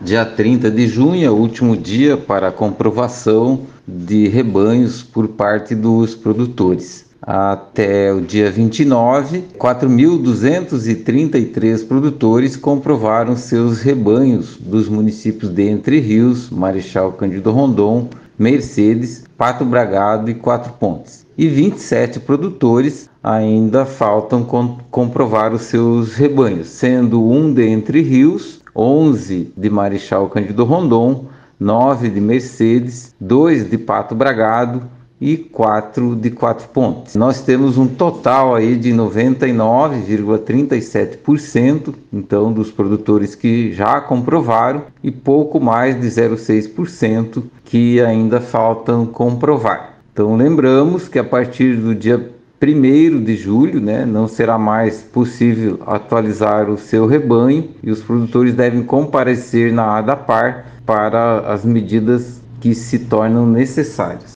Dia 30 de junho é o último dia para a comprovação de rebanhos por parte dos produtores. Até o dia 29, 4.233 produtores comprovaram seus rebanhos dos municípios de Entre Rios, Marechal Cândido Rondon, Mercedes, Pato Bragado e Quatro Pontes. E 27 produtores ainda faltam comprovar os seus rebanhos, sendo um de Entre Rios, 11 de Marechal Cândido Rondon, 9 de Mercedes, 2 de Pato Bragado e 4 de Quatro Pontes. Nós temos um total aí de 99,37%, então, dos produtores que já comprovaram e pouco mais de 0,6% que ainda faltam comprovar. Então, lembramos que a partir do dia 1º de julho, não será mais possível atualizar o seu rebanho e os produtores devem comparecer na ADAPAR para as medidas que se tornam necessárias.